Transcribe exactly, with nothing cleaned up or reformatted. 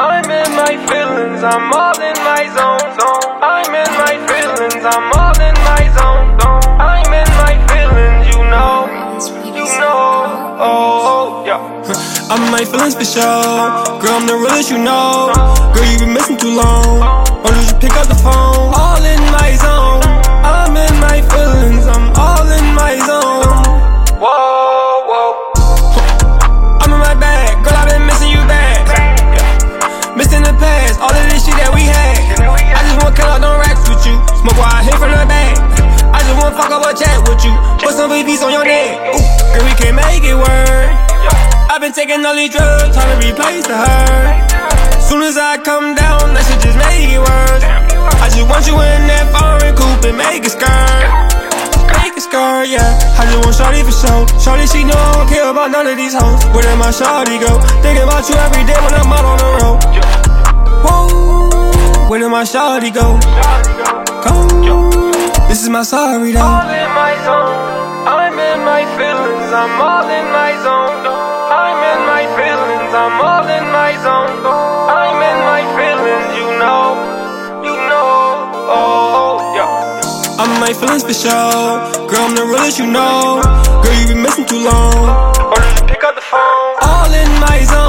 I'm in my feelings, I'm all in my zone. I'm in my feelings, I'm all in my zone. I'm in my feelings, you know, you know, oh, yeah. I'm in my feelings for sure. Girl, I'm the realest, you know. Girl, you been missing too long. Why don't you pick up the phone? All in my zone. I'm in my feelings, I'm all in my zone. Whoa, whoa. I'm in my bag, girl, I've been missing you bad. Yeah. Missing the past, all of this shit that we had. I just wanna cut out them racks with you. Smoke while I hit from the back. I just wanna fuck up a chat with you. Put some B Bs on your neck. Ooh, girl, we can't make it work. I've been taking all these drugs, trying to replace the hurt. Soon as I come down, that shit just make it worse. I just want you in that foreign coupe and make it skirt. Make it skirt, yeah. I just want shawty for show. Shawty, she know I don't care about none of these hoes. Where did my shawty go? Thinking about you every day when I'm out on the road. Whoa, where did my shawty go? Go. This is my sorry though. All in my zone, I'm in my feelings, I'm all in my zone. I'm in my feelings, I'm all in my zone. I'm in my feelings, you know, you know, oh, yeah. I'm in my feelings for sure. Girl, I'm the realest, you know. Girl, you been missing too long. Why don't you pick up the phone? All in my zone.